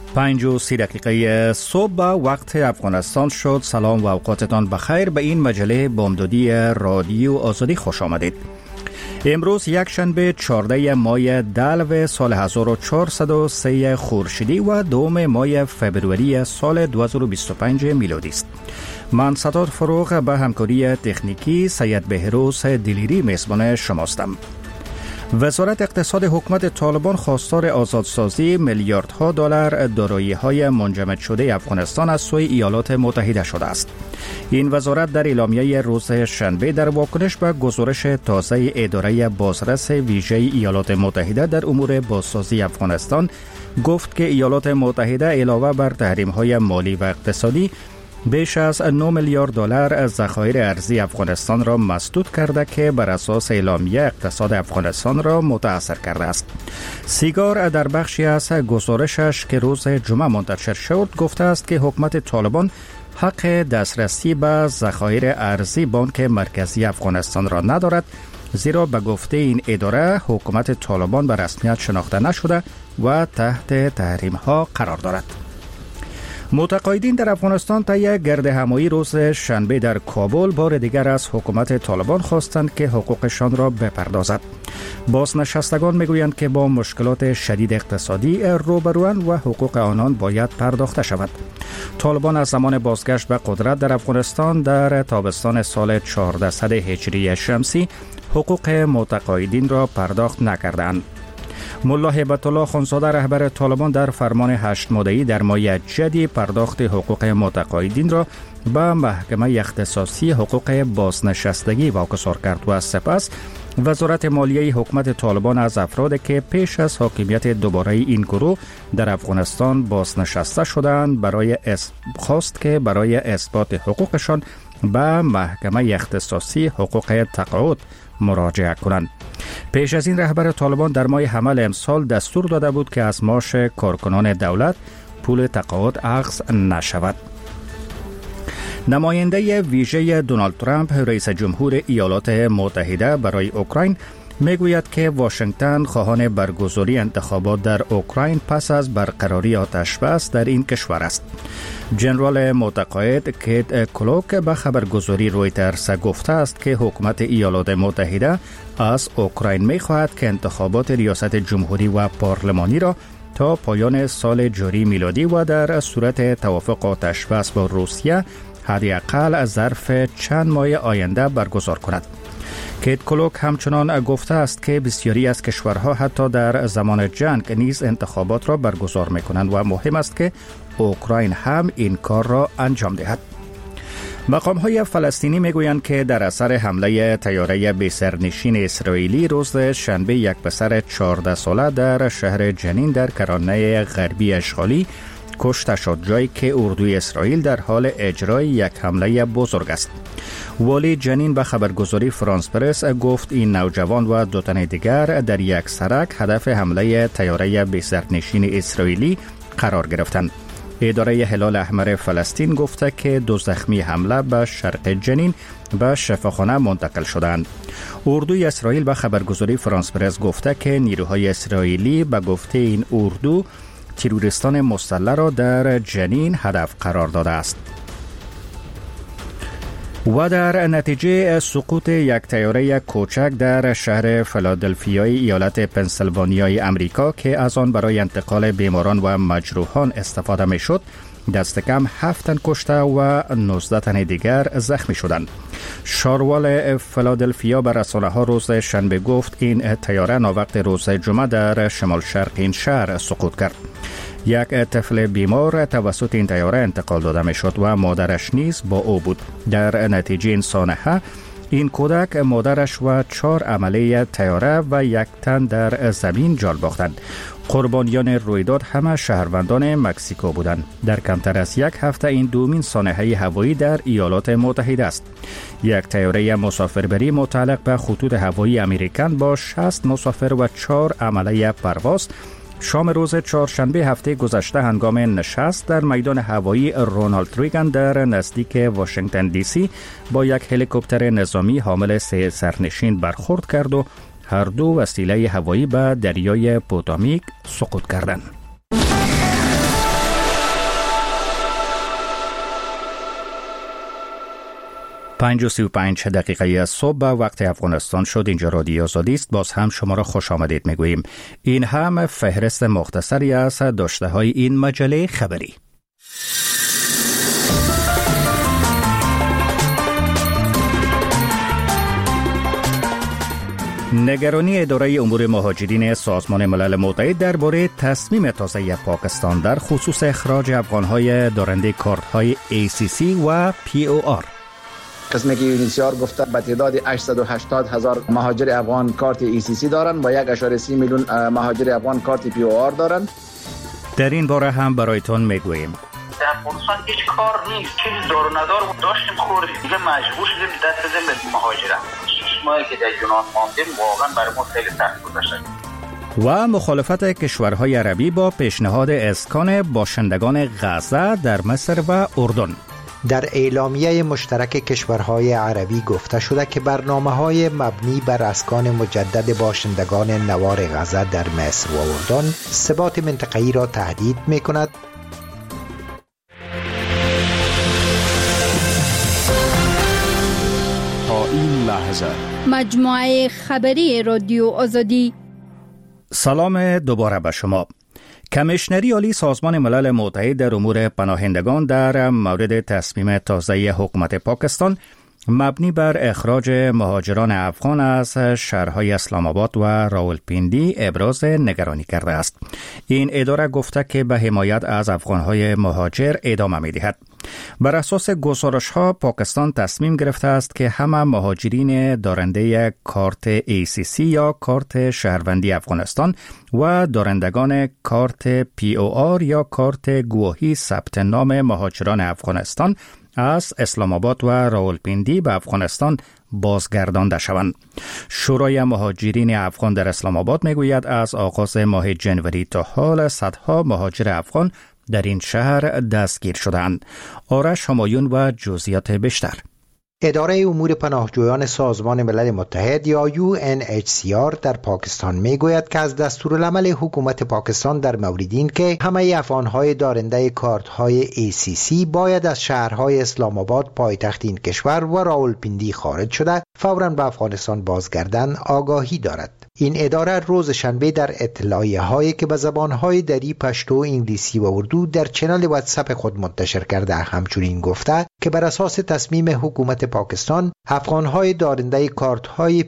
5:30 صبح وقت افغانستان شد. سلام و اوقاتتان بخیر. به این مجله بامدادی رادیو آزادی خوش آمدید. امروز یک شنبه 14 ماه دلو سال 1403 خورشیدی و 2 ماه فبروری سال 2025 میلادی است. من ستاد فروغ به همکاری تکنیکی سید بهروز دلیری میزبان شماستم. وزارت اقتصاد حکومت طالبان خواستار آزادسازی میلیاردها دلار دارایی‌های منجمد شده افغانستان از سوی ایالات متحده شده است. این وزارت در اعلامیه روز شنبه در واکنش به گزارش تازه اداره بازرس ویژه ایالات متحده در امور بازسازی افغانستان گفت که ایالات متحده علاوه بر تحریم‌های مالی و اقتصادی بیش از 9 میلیارد دلار از ذخایر ارزی افغانستان را مسدود کرده که بر اساس اعلامیه اقتصاد افغانستان را متاثر کرده است. سیگار در بخشی از گزارشش که روز جمعه منتشر شد گفته است که حکومت طالبان حق دسترسی به ذخایر ارزی بانک مرکزی افغانستان را ندارد، زیرا به گفته این اداره حکومت طالبان به رسمیت شناخته نشده و تحت تحریم ها قرار دارد. متقاعدین در افغانستان طی گرد همایی روز شنبه در کابل بار دیگر از حکومت طالبان خواستند که حقوقشان را بپردازد. بازنشستگان میگویند که با مشکلات شدید اقتصادی روبروند و حقوق آنان باید پرداخته شود. طالبان از زمان بازگشت به قدرت در افغانستان در تابستان سال 1400 هجری شمسی حقوق متقاعدین را پرداخت نکردند. ملا هیبت الله خانزاده رهبر طالبان در فرمان 8 ماده‌ای در ماه جدی پرداخت حقوق متقاعدین را به محکمه اختصاصی حقوق بازنشستگی واگذار کرد و سپس وزارت مالیه حکومت طالبان از افرادی که پیش از حاکمیت دوباره این گروه در افغانستان بازنشسته شدند خواست که برای اثبات حقوقشان به محکمه اختصاصی حقوق تقاعد مراجعه کنند. پیش از این رهبر طالبان در ماه حمل امسال دستور داده بود که از معاش کارکنان دولت پول تقاعد اخذ نشود. نماینده ویژه دونالد ترامپ رئیس جمهور ایالات متحده برای اوکراین میگوید که واشنگتن خواهان برگزاری انتخابات در اوکراین پس از برقراری آتش‌بس در این کشور است. جنرال متقاعد کیت کلوک به خبرگزاری رویترز گفته است که حکومت ایالات متحده از اوکراین می‌خواهد که انتخابات ریاست جمهوری و پارلمانی را تا پایان سال جاری میلادی و در صورت توافق آتش‌بس با روسیه حداقل ظرف چند ماه آینده برگزار کند. کیت کلوک همچنان گفته است که بسیاری از کشورها حتی در زمان جنگ نیز انتخابات را برگزار می‌کنند و مهم است که اوکراین هم این کار را انجام دهد. مقام‌های فلسطینی میگویند که در اثر حمله طیاره بی‌سرنشین اسرائیلی روز شنبه یک پسر 14 ساله در شهر جنین در کرانه غربی اشغالی کشته شد، جایی که اردوی اسرائیل در حال اجرای یک حمله بزرگ است. والی جنین به خبرگزاری فرانس پرس گفت این نوجوان و 2 تن دیگر در یک سرک هدف حمله طیاره بی‌سرنشین اسرائیلی قرار گرفتند. اداره هلال احمر فلسطین گفته که 2 زخمی حمله به شرق جنین به شفاخانه منتقل شدند. اردوی اسرائیل به خبرگزاری فرانس پرس گفته که نیروهای اسرائیلی به گفته این اردو تروریستان مسلح را در جنین هدف قرار داده است. و در نتیجه سقوط یک طیاره کوچک در شهر فیلادلفیای ایالت پنسیلوانیای امریکا که از آن برای انتقال بیماران و مجروحان استفاده می شد، دست کم 7 تن کشته و 19 تن دیگر زخمی شدند. شاروال فیلادلفیا به رسانه‌ها روز شنبه گفت این طیاره ناوقت روز جمعه در شمال شرق این شهر سقوط کرد. یک طفل بیمار توسط این طیاره انتقال داده می شد و مادرش نیز با او بود. در نتیجه این سانحه این کودک، مادرش و 4 عمله طیاره و 1 تن در زمین جان باختند. قربانیان رویداد همه شهروندان مکزیکو بودند. در کمتر از 1 هفته این دومین سانحه هوایی در ایالات متحده است. یک طیاره مسافربری متعلق به خطوط هوایی امریکن با 60 مسافر و 4 عمله پرواز شام روز چهارشنبه هفته گذشته هنگام نشست در میدان هوایی رونالد ریگان در نزدیک واشنگتن دی سی با یک هلیکوپتر نظامی حامل 3 سرنشین برخورد کرد و هر دو وسیله هوایی به دریای پوتامیک سقوط کردند. 5:35 صبح وقت افغانستان شد. اینجا رادیو آزادی است. باز هم شما را خوش آمدید میگوییم. این هم فهرست مختصری از داشته های این مجله خبری. نگرانی اداره امور مهاجرین سازمان ملل متحد درباره تصمیم تازه پاکستان در خصوص اخراج افغان‌های دارنده کارت‌های ACC و POR. قسمی که یونیسیار گفته به تعداد 880,000 مهاجر افغان کارت ACC دارن و 1.3 میلیون مهاجر افغان کارت POR دارن. در این باره هم برایتون میگوییم. در افغانستان هیچ کار نیست، چیزی دار و ندار داشتیم خوردیم، دیگه مجبور شدیم دست بزنیم به مهاجرت. 6 ماهی که در یونان ماندیم واقعا برای ما خیلی سخت گذشته. و مخالفت کشورهای عربی با پیشنهاد اسکان باشندگان غزه در مصر و اردن. در اعلامیه مشترک کشورهای عربی گفته شده که برنامه‌های مبنی بر اسکان مجدد باشندگان نوار غزه در مصر و اردن ثبات منطقه‌ای را تهدید می‌کند. تا این لحظه مجموعه خبری رادیو آزادی. سلام دوباره به شما. کمیشنری عالی سازمان ملل متحد در امور پناهندگان در مورد تصمیم تازه حکومت پاکستان مبنی بر اخراج مهاجران افغان از شهرهای اسلام آباد و راولپیندی ابراز نگرانی کرده است. این اداره گفته که به حمایت از افغانهای مهاجر ادامه می‌دهد. بر اساس گزارش‌ها پاکستان تصمیم گرفته است که همه مهاجرین دارنده کارت ACC یا کارت شهروندی افغانستان و دارندگان کارت POR یا کارت گواهی ثبت نام مهاجران افغانستان از اسلام آباد و راولپیندی به افغانستان بازگردانده شوند. شورای مهاجرین افغان در اسلام آباد میگوید از آغاز ماه جنوری تا حال صدها مهاجر افغان در این شهر دستگیر شدند. آرش همایون و جزئیات بیشتر. اداره امور پناهجویان سازمان ملل متحد یا UNHCR در پاکستان میگوید که از دستورالعمل حکومت پاکستان در مورد این که همه افغانهای دارنده کارت‌های ACC باید از شهرهای اسلام آباد پایتخت این کشور و راولپیندی خارج شده فوراً به افغانستان بازگردند آگاهی دارد. این اداره روز شنبه در اطلاعیه هایی که به زبانهای دری، پشتو، انگلیسی و اردو در چنل واتساپ خود منتشر کرده همچنین گفته که بر اساس تصمیم حکومت پاکستان افغانهای دارنده کارت‌های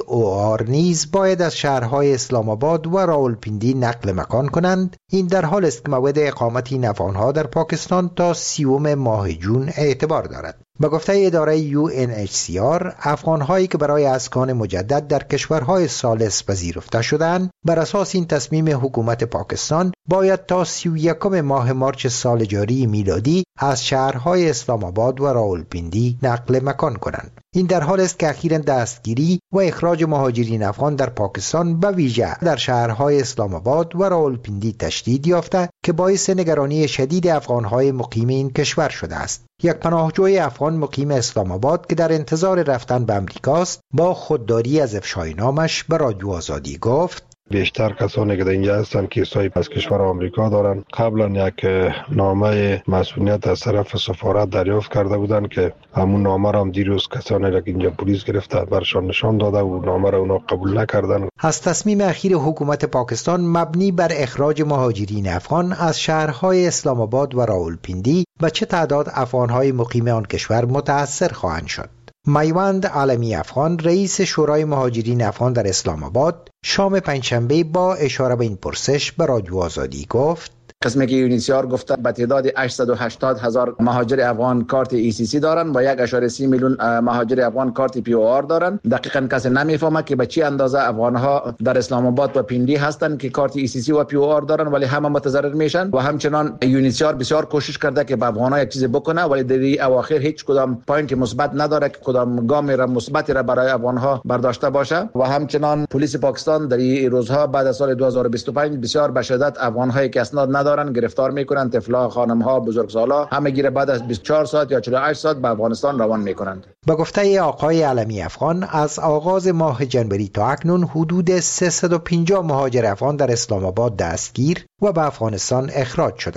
POR نیز باید از شهرهای اسلام آباد و راولپیندی نقل مکان کنند. این در حال است که موعد اقامت این افغانها در پاکستان تا 30 ماه جون اعتبار دارد. به گفته اداره UNHCR افغانهایی که برای اسکان مجدد در کشورهای ثالث پذیرفته شدند بر اساس این تصمیم حکومت پاکستان باید تا 31 ماه مارس سال جاری میلادی از شهرهای اسلام آباد و راولپیندی نقل مکان کنند. این در حال است که اخیراً دستگیری و اخراج مهاجرین افغان در پاکستان به ویژه در شهرهای اسلام آباد و راولپیندی تشدید یافته که باعث نگرانی شدید افغانهای مقیم این کشور شده است. یک پناهجوی افغان مقیم اسلام آباد که در انتظار رفتن به امریکاست با خودداری از افشای نامش به رادیو آزادی گفت: بیشتر کسانی که در اینجا هستند کیسای از کشور آمریکا دارند. قبلا یک نامه مسئولیت از طرف سفارت دریافت کرده بودند که همون نامه را هم دیروز کسانی را که اینجا پلیس گرفته برشان نشان داده و نامه را اونا قبول نکردند. از تصمیم اخیر حکومت پاکستان مبنی بر اخراج مهاجرین افغان از شهرهای اسلام آباد و راولپیندی و چه تعداد افغانهای مقیم آن کشور متأثر خواهند شد. میوند عالمی افغان رئیس شورای مهاجرین افغان در اسلام آباد شام پنجشنبه با اشاره به این پرسش به رادیو آزادی گفت: قسمی که یونیسیار گفته به تعداد 880,000 مهاجر افغان کارت ACC دارن و 1.3 میلیون مهاجر افغان کارت POR دارن. دقیقاً کسی نمیفهمه که به چی اندازه افغانها در اسلام آباد و پیندی هستن که کارت ACC و POR دارن ولی همه متضرر میشن و همچنان یونیسیار بسیار کوشش کرده که به افغانها یک چیز بکنه ولی در این اواخر هیچ کدام پوینت مثبت نداره که کدام گام مثبتی را برای افغانها برداشته باشه و همچنان پلیس پاکستان در این روزها بعد از سال 2025 بسیار به شدت افغانهایی که اسناد ندارن گرفتار میکنن، طفلا، خانمها، بزرگسالا همه گیره بعد از 24 ساعت یا 48 ساعت به افغانستان روان میکنند. به گفته آقای علمی افغان از آغاز ماه جنوری تا اکنون حدود 350 مهاجر افغان در اسلام آباد دستگیر و به افغانستان اخراج شدند.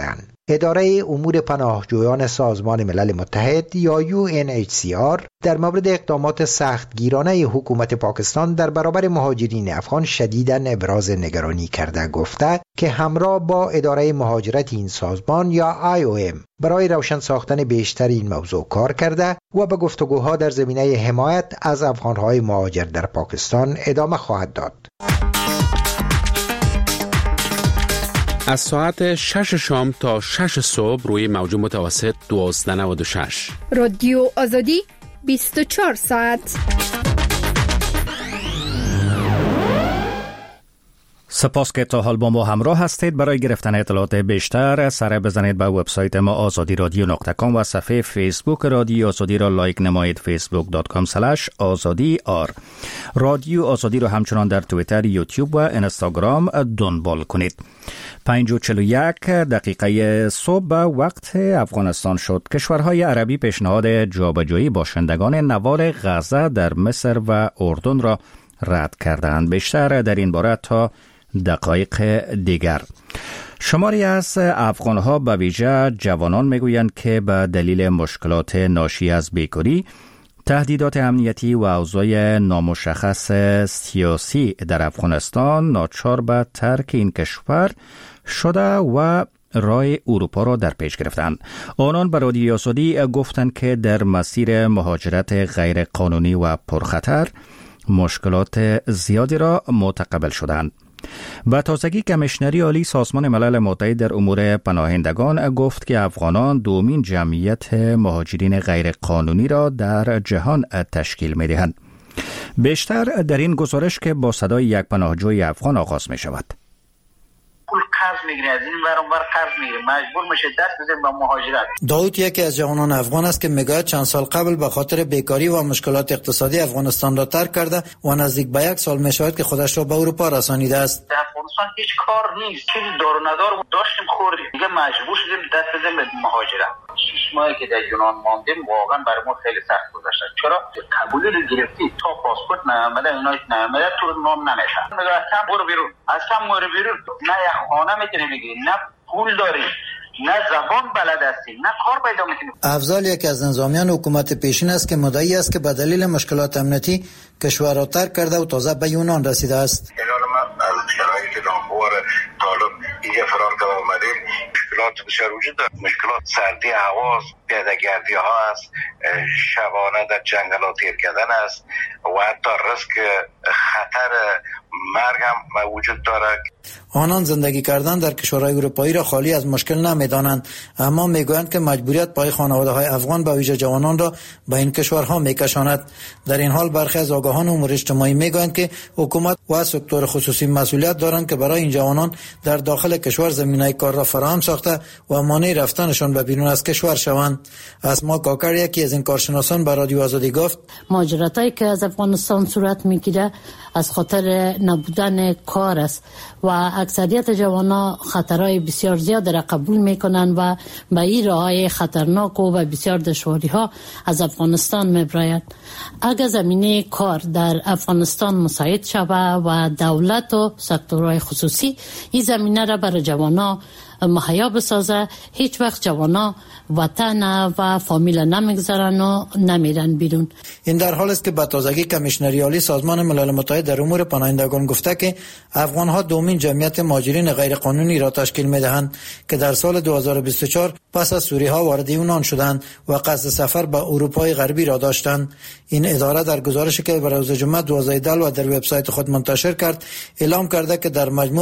اداره امور پناهجویان سازمان ملل متحد یا UNHCR در مورد اقدامات سختگیرانه حکومت پاکستان در برابر مهاجرین افغان شدیداً ابراز نگرانی کرده گفته که همراه با اداره مهاجرت این سازمان یا IOM برای روشن ساختن بیشتر این موضوع کار کرده و به گفتگوها در زمینه حمایت از افغانهای مهاجر در پاکستان ادامه خواهد داد. از ساعت 6 شام تا 6 صبح روی موج متوسط 1296 رادیو آزادی 24 ساعت. سپاس که تا حال با ما همراه هستید. برای گرفتن اطلاعات بیشتر سر بزنید به وبسایت ما azadiradyo.com و صفحه فیسبوک رادیو آزادی را لایک نمایید facebook.com/azadi.ar. رادیو آزادی را همچنان در توییتر، یوتیوب و اینستاگرام دنبال کنید. 5:41 صبح به وقت افغانستان شد. کشورهای عربی پیشنهاد جابجایی باشندگان نوار غزه در مصر و اردن را رد کردند. بیشتر در این باره تا دقایق دیگر. شماری از افغانها به ویژه جوانان میگویند که به دلیل مشکلات ناشی از بیکاری، تهدیدات امنیتی و اوضاع نامشخص سیاسی در افغانستان ناچار به ترک این کشور شده و راه اروپا را در پیش گرفتند. آنان به رادیو آزادی گفتند که در مسیر مهاجرت غیر قانونی و پرخطر مشکلات زیادی را متقبل شدند. و تازگی کمیشنری عالی سازمان ملل متحد در امور پناهندگان گفت که افغانان دومین جمعیت مهاجرین غیر قانونی را در جهان تشکیل می دهند. بیشتر در این گزارش که با صدای یک پناهجوی افغان آغاز می شود. پول قرض میگیره، از این ور قرض میگیره، مجبور میشه دست بزنه به مهاجرت. داود یکی از جوانان افغان است که میگوید چند سال قبل به خاطر بیکاری و مشکلات اقتصادی افغانستان را ترک کرده و نزدیک به 1 سال میشود که خودش را به اروپا رسانیده است. در افغانستان هیچ کار نیست، چیزی دار و ندار داشتیم خوردیم، دیگه مجبور شدیم دست بزنیم به مهاجرت. 6 ماهی که در یونان ماندیم واقعا برای ما خیلی سخت گذشت. چرا؟ قبولی رو گرفتی تا پاسپورت نیامده، اینا نیامده تو نام نمیشه. میگه اصلا برو بیرون، اصلا برو بیرون. نه یک خانه میتونی بگیری، نه پول داری، نه زبان بلد هستی، نه کار پیدا میکنی. افضل یکی از نظامیان حکومت پیشین است که مدعی است که به دلیل مشکلات امنیتی کشور را ترک کرده و تازه به یونان رسیده است. از شرایط ناخوار طالب اینجا فرار که آمدیم، مشکلات بسیار وجود دارد. مشکلات سردی هوا، پیاده‌گردی ها است، شبانه در جنگلات تیر کردن است و حتی رسک خطر مرگ هم وجود دارد. آنان زندگی کردن در کشورهای اروپایی را خالی از مشکل نمی‌دانند، اما میگویند که مجبوریت پای خانواده‌های افغان به ویژه جوانان را به این کشورها میکشاند. در این حال برخی از آگاهان امور اجتماعی میگویند که حکومت و سکتور خصوصی مسئولیت دارند که برای این جوانان در داخل کشور زمینه کار را فراهم ساخته و مانع رفتنشان به بیرون از کشور شوند. اسما کاکر یکی از این کارشناسان به رادیو آزادی گفت مهاجرتایی که از افغانستان صورت میگیره از خاطر نبودن کار است و اکثریت جوانان خطرهای بسیار زیاد را قبول میکنند و به این راههای خطرناک و بسیار دشواری ها از افغانستان میبراید. اگر زمینه کار در افغانستان مساعد شود و دولت و سکتورهای خصوصی این زمینه را برای جوانان مهیا بسازه، هیچ وقت جوانا وطن و فامیل نمیگذارن و نمیرن بیرون. این در حال است که به تازگی کمیشنری عالی سازمان ملل متحد در امور پناهندگان گفته که افغانها دومین جمعیت مهاجرین غیر قانونی را تشکیل میدهند که در سال 2024 پس از سوری‌ها وارد یونان شدند و قصد سفر به اروپای غربی را داشتند. این اداره در گزارشی که بر روز جمعه 12 دلو در وبسایت خود منتشر کرد اعلام کرده که در مجموع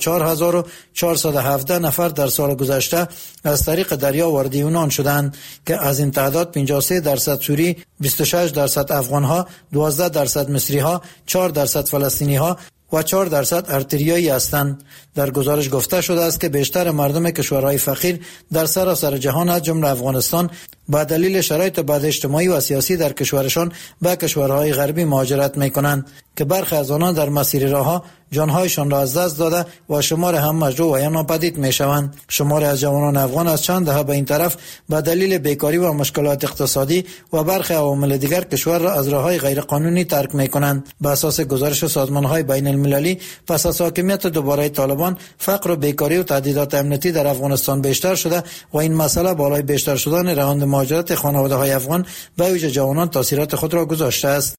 54417 نفر در سال گذشته از طریق دریا وارد یونان شدند که از این تعداد 53% سوری، 26% افغان‌ها، 12% مصری‌ها، 4% فلسطینی‌ها و 4% ارتریایی هستند. در گزارش گفته شده است که بیشتر مردم کشورهای فقیر در سراسر جهان از جمله افغانستان با دلیل شرایط بد اجتماعی و سیاسی در کشورشان به کشورهای غربی مهاجرت میکنند که برخی از آنان در مسیر راه جانهایشان را از دست داده و شمار هم مجروح و یا ناپدید میشوند. شمار از جوانان افغان از چند دهه به این طرف به دلیل بیکاری و مشکلات اقتصادی و برخی عوامل دیگر کشور را از راههای غیر قانونی ترک میکنند. به اساس گزارش سازمانهای بین المللی، پس از حاکمیت دوباره طالبان، فقر و بیکاری و تهدیدات امنیتی در افغانستان بیشتر شده و این مسئله بالای بیشتر شدن روند مهاجرت خانواده‌های افغان به ویژه جوانان تاثیرات خود را گذاشته است.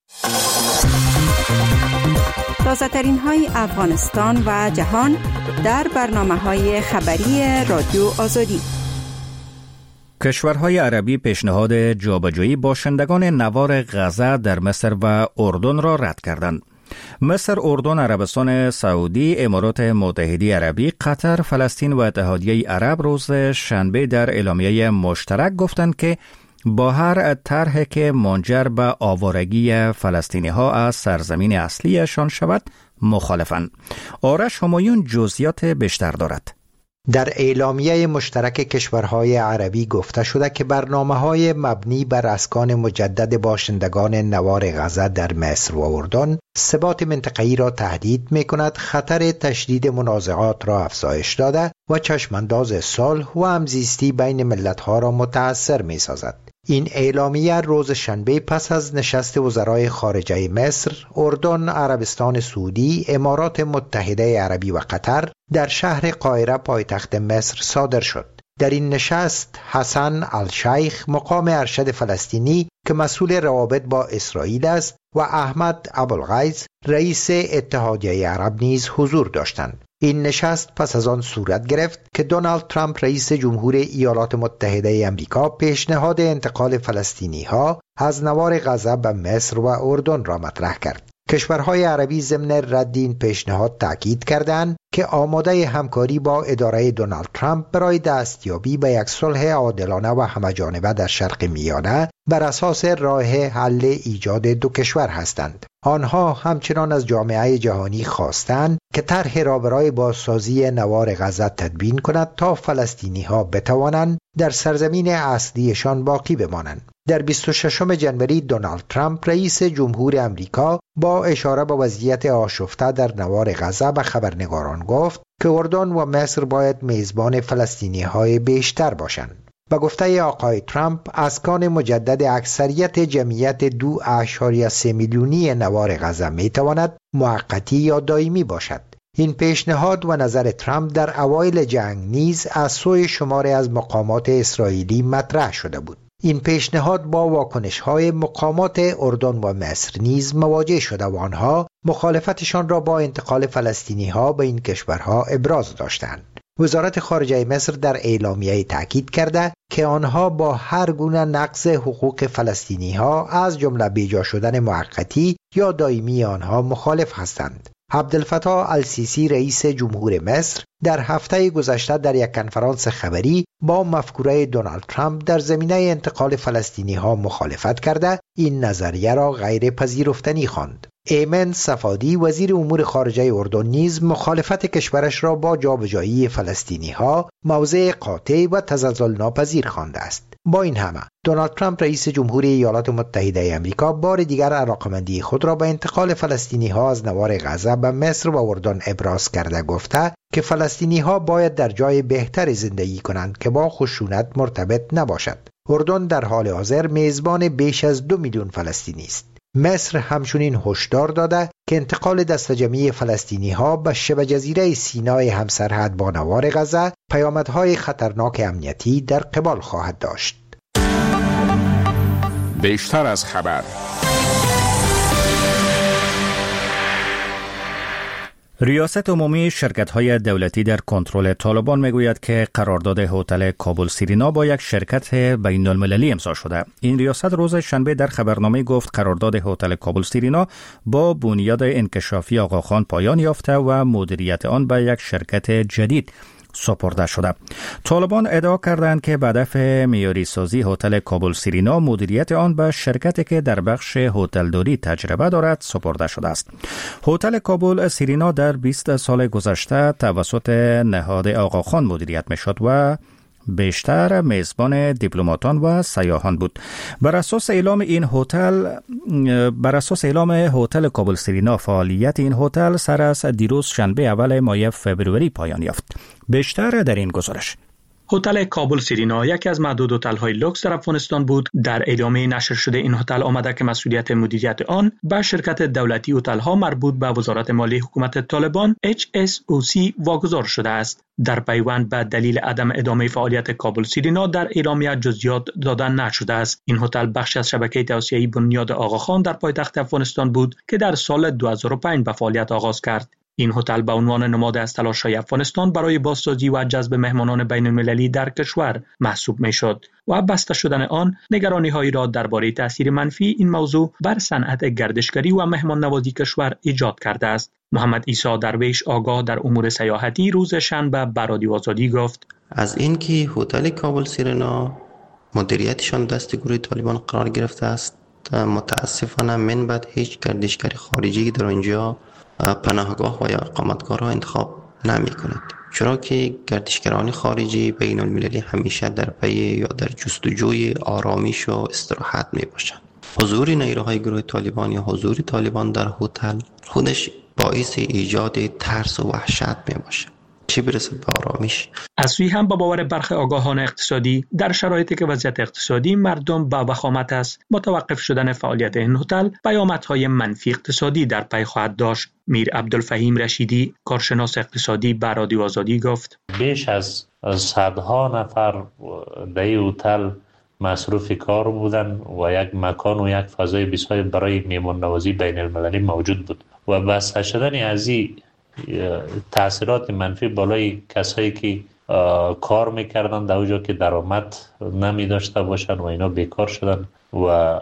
تازه‌ترین های افغانستان و جهان در برنامه‌های خبری رادیو آزادی. کشورهای عربی پیشنهاد جابجایی باشندگان نوار غزه در مصر و اردن را رد کردند. مصر، اردن، عربستان سعودی، امارات متحده عربی، قطر، فلسطین و اتحادیه عرب روز شنبه در اعلامیه مشترک گفتند که با هر طرحی که منجر به آوارگی فلسطینی ها از سرزمین اصلیشان شود مخالفند. آرش همایون جزئیات بیشتر دارد. در اعلامیه مشترک کشورهای عربی گفته شده که برنامه‌های مبنی بر اسکان مجدد باشندگان نوار غزه در مصر و اردن ثبات منطقه‌ای را تهدید می‌کند، خطر تشدید منازعات را افزایش داده و چشمانداز صلح و همزیستی بین ملت‌ها را متأثر می‌سازد. این اعلامیه روز شنبه پس از نشست وزرای خارجه مصر، اردن، عربستان سعودی، امارات متحده عربی و قطر در شهر قاهره پایتخت مصر صادر شد. در این نشست حسن الشیخ مقام ارشد فلسطینی که مسئول روابط با اسرائیل است و احمد ابوالغیث رئیس اتحادیه عرب نیز حضور داشتند. این نشست پس از آن صورت گرفت که دونالد ترامپ رئیس جمهور ایالات متحده آمریکا پیشنهاد انتقال فلسطینی ها از نوار غزه به مصر و اردن را مطرح کرد. کشورهای عربی ضمن رد این پیشنهاد تاکید کردند که آماده همکاری با اداره دونالد ترامپ برای دستیابی به یک صلح عادلانه و همه‌جانبه در شرق میانه بر اساس راه حل ایجاد دو کشور هستند. آنها همچنان از جامعه جهانی خواستند که طرح را برای بازسازی نوار غزه تدوین کند تا فلسطینی ها بتوانند در سرزمین اصلیشان باقی بمانند. در 26 جنوری دونالد ترامپ رئیس جمهور آمریکا با اشاره به وضعیت آشفته در نوار غزه به خبرنگاران گفت که اردن و مصر باید میزبان فلسطینی های بیشتر باشند. به گفته آقای ترامپ، اسکان مجدد اکثریت جمعیت 2.3 میلیونی نوار غزه می تواند موقتی یا دائمی باشد. این پیشنهاد و نظر ترامپ در اوایل جنگ نیز از سوی شماری از مقامات اسرائیلی مطرح شده بود. این پیشنهاد با واکنش‌های مقامات اردن و مصر نیز مواجه شده و آنها مخالفتشان را با انتقال فلسطینی‌ها به این کشورها ابراز داشتند. وزارت خارجه مصر در اعلامیه تاکید کرده که آنها با هر گونه نقض حقوق فلسطینی‌ها از جمله بیجا شدن موقتی یا دائمی آنها مخالف هستند. عبدالفتاح السیسی رئیس جمهور مصر در هفته گذشته در یک کنفرانس خبری با مفکوره دونالد ترامپ در زمینه انتقال فلسطینی ها مخالفت کرده این نظریه را غیر پذیرفتنی خواند. ایمن صفادی وزیر امور خارجه اردن نیز مخالفت کشورش را با جابجایی فلسطینی ها موضع قاطع و تزلزل ناپذیر خوانده است. با این همه دونالد ترامپ رئیس جمهور ایالات متحده آمریکا بار دیگر علاقمندی خود را به انتقال فلسطینی ها از نوار غزه به مصر و اردن ابراز کرده، گفته که فلسطینی ها باید در جای بهتر زندگی کنند که با خشونت مرتبط نباشد. اردن در حال حاضر میزبان بیش از 2 میلیون فلسطینی است. مصر همچنین هشدار داده که انتقال دست جمعی فلسطینی ها به شبه جزیره سینای همسرحد با نوار غزه پیامدهای خطرناک امنیتی در قبال خواهد داشت. بیشتر از خبر. ریاست عمومی شرکت‌های دولتی در کنترل طالبان میگوید که قرارداد هتل کابل سیرینا با یک شرکت بین‌المللی امضا شده. این ریاست روز شنبه در خبرنامه گفت قرارداد هتل کابل سیرینا با بنیاد انکشافی آقاخان پایان یافته و مدیریت آن به یک شرکت جدید سپرده شده. طالبان ادعا کردند که به هدف معیاری سازی هتل کابل سیرینا مدیریت آن به شرکتی که در بخش هتلداری تجربه دارد سپرده شده است. هتل کابل سیرینا در 20 سال گذشته توسط نهاد آقاخان مدیریت میشد و بیشتر میزبان دیپلماتان و سیاحان بود. بر اساس اعلام هتل کابل سرینا، فعالیت این هتل سر از دیروز شنبه اول ماه فوریه پایان یافت. بیشتر در این گزارش. هتل کابل سرینا یکی از معدود هتل‌های لوکس در افغانستان بود. در اعلامیه نشر شده این هتل آمده که مسئولیت مدیریت آن به شرکت دولتی هتل‌ها مربوط به وزارت مالی حکومت طالبان HSOC واگذار شده است. در پیوند به دلیل عدم ادامه فعالیت کابل سرینا در اعلامیه جزئیات داده نشده است. این هتل بخشی از شبکه توسعه‌ای بنیاد آقاخان در پایتخت افغانستان بود که در سال 2005 به فعالیت آغاز کرد. این هتل به عنوان نماد از تلاش‌های افغانستان برای بازسازی و جذب مهمانان بین‌المللی در کشور محسوب می‌شد و بسته شدن آن نگرانی‌هایی را درباره تأثیر منفی این موضوع بر صنعت گردشگری و مهمان نوازی کشور ایجاد کرده است. محمد عیسی درویش، آگاه در امور سیاحتی، روز شنبه به رادیو آزادی گفت: از اینکه هتل کابل سرینا مدیریتشان دست گروه طالبان قرار گرفته است، متاسفانه من بعد هیچ گردشگری خارجی در آنجا پناهگاه و یا اقامتگاه را انتخاب نمی کند، چرا که گردشگران خارجی بین المللی همیشه در پی یا در جستجوی آرامش و استراحت می باشند. حضور نیروهای گروه طالبان یا حضور طالبان در هتل خودش باعث ایجاد ترس و وحشت می باشد، چه برسد به آرامش. از سوی هم با باور برخی آگاهان اقتصادی، در شرایطی که وضعیت اقتصادی مردم با وخامت است، متوقف شدن فعالیت این هتل پیامدهای منفی اقتصادی در پی خواهد داشت. میر عبدالفهیم رشیدی، کارشناس اقتصادی، به رادیو آزادی گفت: بیش از صدها نفر در این هتل مصروف کار بودن و یک مکان و یک فضای بسیار برای مهمان نوازی بین المللی موجود بود و بسته شدن از این تأثیرات منفی بالای کسایی که کار میکردن در اونجا که درآمد نمی داشته باشن و اینا بیکار شدن و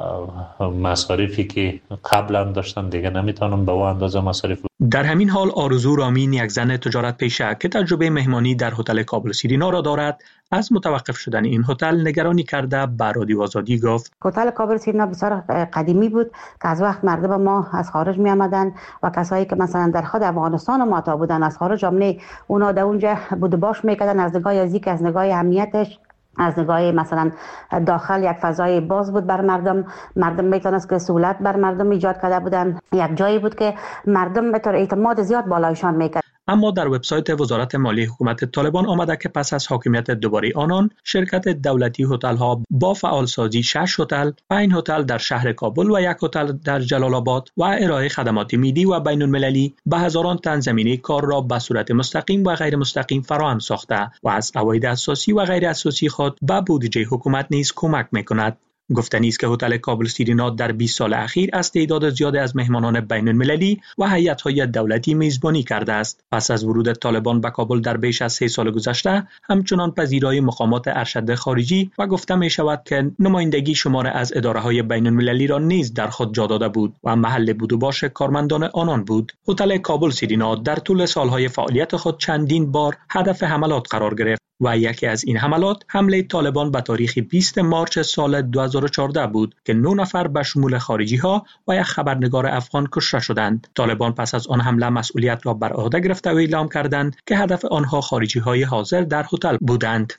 مصارفی که قبلا داشتن دیگه نمیتونن به اون اندازه مصارف. در همین حال آرزو رامین، یک زن تجارت پیشه که تجربه مهمانی در هتل کابل سرینا را دارد، از متوقف شدن این هتل نگرانی کرده به رادیو آزادی گفت: هتل کابل سرینا بسیار قدیمی بود که از وقت مردم ما از خارج می آمدن و کسایی که مثلا در خود افغانستان معتاد بودن از خارج آمده اونا در اونجا بود باش میکردن، از نگاه یزدیک، از نگاه امنیتش، از نگاه مثلا داخل یک فضای باز بود بر مردم میتونست که سهولت بر مردم ایجاد کرده بودن، یک جایی بود که مردم به طور اعتماد زیاد بالایشان میکرد. اما در وبسایت وزارت مالی حکومت طالبان آمده که پس از حاکمیت دوباره آنان، شرکت دولتی هتل‌ها با فعالسازی 6 هتل، 5 هتل در شهر کابل و 1 هتل در جلال آباد و ارائه خدمات ملی و بین المللی به هزاران تن زمینه کار را به صورت مستقیم و غیر مستقیم فراهم ساخته و از عواید اساسی و غیر اساسی خود به بودجه حکومت نیز کمک می‌کند. گفتنی است که هتل کابل سرینا در 20 سال اخیر از تعداد زیادی از مهمانان بین المللی و هیئت‌های دولتی میزبانی کرده است. پس از ورود طالبان به کابل در بیش از 3 سال گذشته، همچنان پذیرای مقامات ارشد خارجی و گفته می شود که نمایندگی شمار از اداره‌های بین المللی را نیز در خود جا داده بود و محل بود و باش کارمندان آنان بود. هتل کابل سرینا در طول سالهای فعالیت خود چندین بار هدف حملات قرار گرفت و یکی از این حملات حمله طالبان به تاریخ 20 مارس سال 2014 بود که 9 نفر به شمول خارجی ها و یک خبرنگار افغان کشته شدند. طالبان پس از آن حمله مسئولیت را بر عهده گرفته و اعلام کردند که هدف آنها خارجی های حاضر در هتل بودند.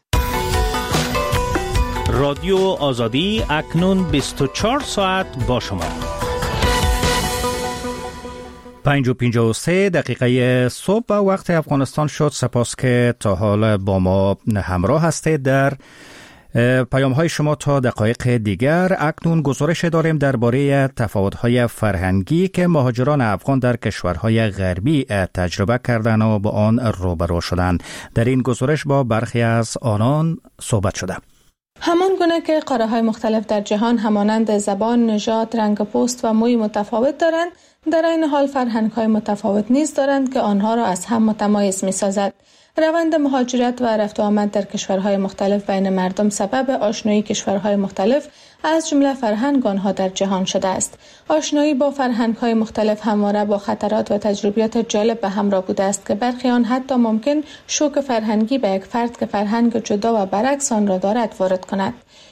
رادیو آزادی اکنون 24 ساعت با شما. 5:53 صبح و وقت افغانستان شد. سپاس که تا حال با ما همراه هستید. در پیام‌های شما تا دقایق دیگر اکنون گزارش داریم درباره تفاوت‌های فرهنگی که مهاجران افغان در کشورهای غربی تجربه کردند و با آن روبرو شدند. در این گزارش با برخی از آنان صحبت شده. همان گونه که قاره‌های مختلف در جهان همانند زبان، نژاد، رنگ پوست و موی متفاوت دارند، در این حال فرهنگ‌های متفاوت نیز دارند که آنها را از هم متمایز می‌سازد. روند مهاجرت و رفت و آمد در کشورهای مختلف بین مردم سبب آشنایی کشورهای مختلف از جمله فرهنگ آنها در جهان شده است. آشنایی با فرهنگ‌های مختلف همواره با خطرات و تجربیات جالب به همراه بوده است که برخی آن حتی ممکن شوک فرهنگی به یک فرد که فرهنگ جدا و برعکس آن را دارد وارد کند.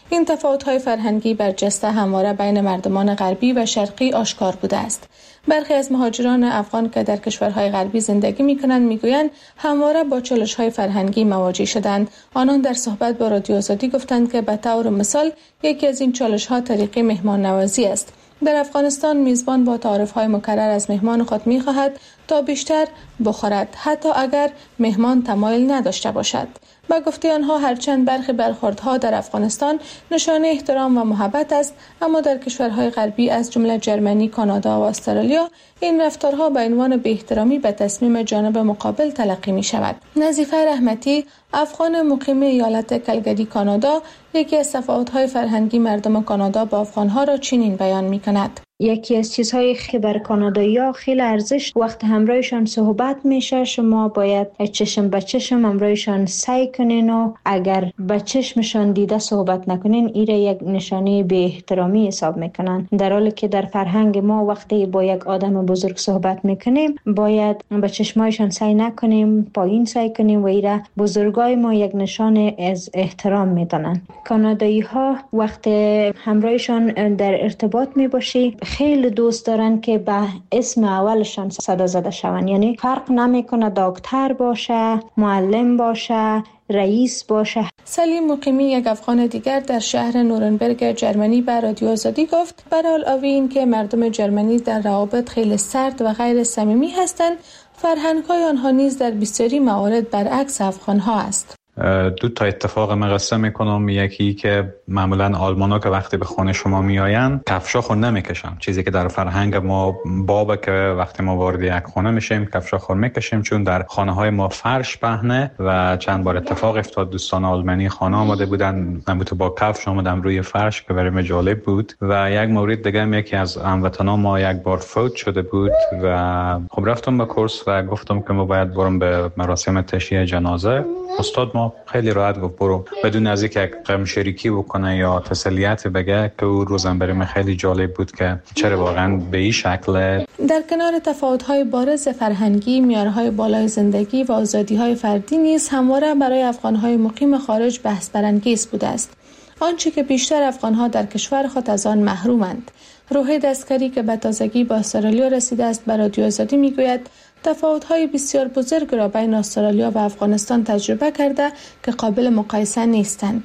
این تفاوت‌های فرهنگی برجسته همواره بین مردمان غربی و شرقی آشکار بوده است. برخی از مهاجران افغان که در کشورهای غربی زندگی می‌کنند می‌گویند همواره با چالش‌های فرهنگی مواجه شدند. آنان در صحبت با رادیو آزادی گفتند که به طور مثال یکی از این چالش‌ها طریق مهمان نوازی است. در افغانستان میزبان با تعارف‌های مکرر از مهمان خود می‌خواهد تا بیشتر بخورد، حتی اگر مهمان تمایل نداشته باشد. با گفته آنها هرچند برخی برخوردها در افغانستان نشانه احترام و محبت است، اما در کشورهای غربی از جمله جرمنی، کانادا و استرالیا این رفتارها به عنوان بی‌احترامی به تصمیم جانب مقابل تلقی می شود. نظیفه رحمتی، افغان مقیم ایالت کلگری کانادا، یکی از تفاوت‌های فرهنگی مردم کانادا با افغان‌ها را چنین بیان می‌کند: یکی از چیزهایی که بر کانادایی‌ها خیلی ارزش وقت همراهشان صحبت میشه، شما باید چشم به چشم همراهشان سعی کنین و اگر به چشمشان دیده صحبت نکنین ایره یک نشانه بی احترامی حساب میکنن، در حالی که در فرهنگ ما وقتی با یک آدم بزرگ صحبت میکنیم باید به چشمایشان سعی نکنیم، پایین سعی کنیم و ایره بزرگای ما یک نشانه از احترام میدونن. کانادایی‌ها وقتی همراهشان در ارتباط میباشی خیلی دوست دارن که به اسم اولشان صدا زده شون، یعنی فرق نمیکنه دکتر باشه، معلم باشه، رئیس باشه. سلیم مقیمی، یک افغان دیگر در شهر نورنبرگ جرمنی به رادیو آزادی گفت برعلاوه این که مردم جرمنی در روابط خیلی سرد و غیر صمیمی هستند، فرهنگ‌های آنها نیز در بسیاری موارد برعکس افغان‌ها است. دو تا اتفاق مقصه میکنم. یکی که معمولا آلمانا که وقتی به خانه شما میآین کفشا خود نمیکشن، چیزی که در فرهنگ ما بابه که وقتی ما وارد یک خانه میشیم کفشا خود میکشیم، چون در خانه های ما فرش پهنه و چند بار اتفاق افتاد دوستان آلمانی خانه آمده بودن نبوده با کفش آمدن روی فرش که برای جالب بود. و یک مورد دیگه هم یکی از هموطنا ما یک بار فوت شده بود و خب رفتم به کورس و گفتم که ما باید برم به مراسم تشییع جنازه. استاد ما خیلی راحت گفت برو، بدون از اینکه غم شریکی بکنه یا تسلیت بگه، که او روزم برای من خیلی جالب بود که چرا واقعا به این شکل. در کنار تفاوت‌های بارز فرهنگی، معیارهای بالای زندگی و آزادی‌های فردی نیز همواره برای افغان‌های مقیم خارج بحث برانگیز بوده است. آنچه که بیشتر افغان‌ها در کشور خود از آن محرومند. روحید عسکری که به تازگی به استرالیا رسیده است به رادیو آزادی میگوید تفاوت‌های بسیار بزرگ را بین استرالیا و افغانستان تجربه کرده که قابل مقایسه نیستند.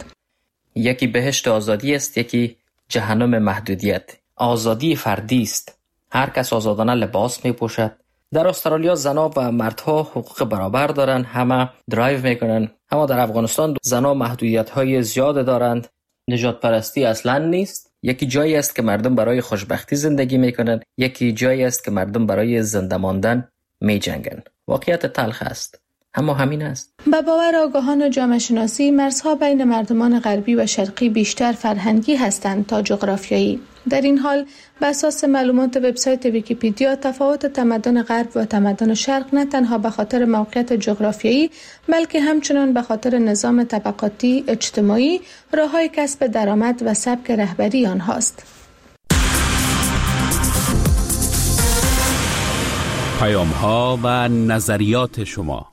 یکی بهشت آزادی است، یکی جهنم محدودیت. آزادی فردی است. هر کس آزادانه لباس می‌پوشد. در استرالیا زنها و مردها حقوق برابر دارند، همه درایو میکنن. اما در افغانستان زنها محدودیت‌های زیاد دارند. نجات پرستی اصلاً نیست. یکی جایی است که مردم برای خوشبختی زندگی میکنند، یکی جایی است که مردم برای زنده ماندن می جنگن. واقعیت تلخ است، اما همین است. به باور آگاهان جامعه شناسی، مرزها بین مردمان غربی و شرقی بیشتر فرهنگی هستند تا جغرافیایی. در این حال بر اساس معلومات وبسایت ویکی‌پدیا، تفاوت تمدن غرب و تمدن شرق نه تنها به خاطر موقعیت جغرافیایی بلکه همچنان به خاطر نظام طبقاتی اجتماعی، راه‌های کسب درآمد و سبک رهبری آنهاست. پیام‌ها و نظریات شما.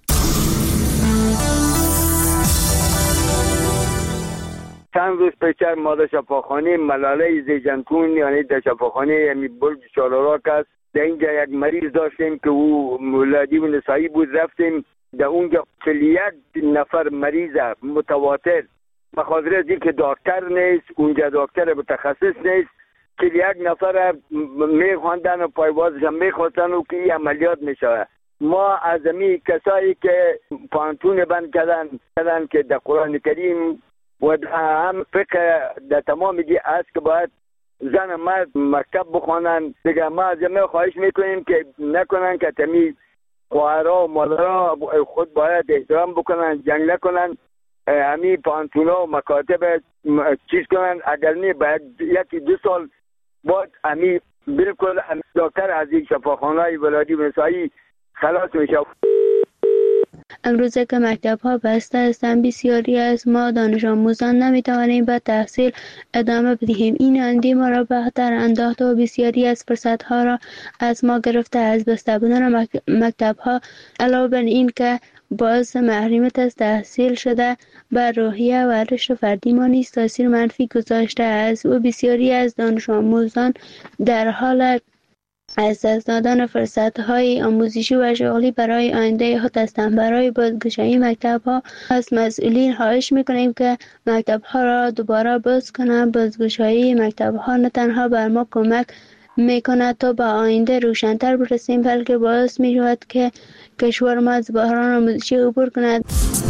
چند روز پیش ما در شفاخانه ملاله زیجنتون، یعنی در شفاخانه برج چالوراک است، در اینجا یک مریض داشتیم که او مولادی و نسایی بود. رفتیم در اونجا 41 نفر مریض متواتر، بخاطر از اینکه دکتر نیست اونجا، دکتر متخصص نیست، 41 نفر میخواندن و پایوازش هم میخواستن و که این عملیات میشه. ما از امی کسایی که پانتون بند کردن که در قرآن کریم و هم فقه در تمام دی است که باید زن مرد مکتب بخوانن. دیگه ما از امی خواهش میکنیم که نکنن که تمی خواهرها و مادرها خود باید احترام بکنن، جنگ نکنن، همی پانتونا و مکاتب چیز کنن. اگر نه باید 1-2 سال بعد همی بالکل دکتر از این شفاخانه‌های ولادی و نسایی خلاص میشه. امروزه که مکتب ها بسته هستند بسیاری از ما دانش آموزان نمیتوانیم به تحصیل ادامه بدهیم. این آینده ما را به خطر انداخته و بسیاری از فرصت ها را از ما گرفته. از بسته بودن مکتب ها علاوه بر این که باعث محرومیت از تحصیل شده بر روحیه و رشد فردی ما نیز تاثیر منفی گذاشته است و بسیاری از دانش آموزان در حال از دست دادن فرصت‌های آموزشی و شغلی برای آینده خود هستند. برای بازگشایی مکتب‌ها از مسئولین خواهش می‌کنیم که مکتب‌ها را دوباره باز کنند. بازگشایی مکتب‌ها نه تنها بر ما کمک می‌کند تا به آینده روشن‌تر برسیم، بلکه باعث می‌شود که کشور ما از بحران آموزشی عبور کند.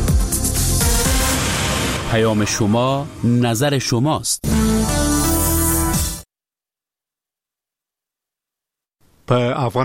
پیام شما، نظر شماست. په افغان